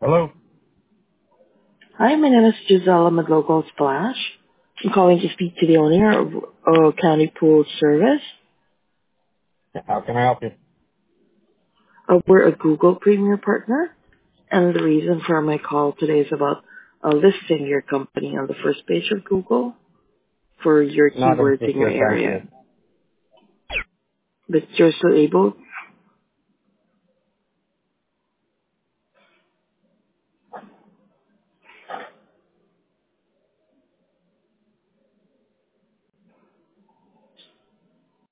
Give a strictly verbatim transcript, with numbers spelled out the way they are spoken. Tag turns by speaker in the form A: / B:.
A: Hello?
B: Hi, my name is Gisela McLocal Splash. I'm calling to speak to the owner of uh, County Pool Service.
A: How can I help you?
B: Uh, we're a Google Premier partner, and the reason for my call today is about uh, listing your company on the first page of Google for your
A: Not
B: keywords in your
A: interested, thank you.
B: area. But you're still able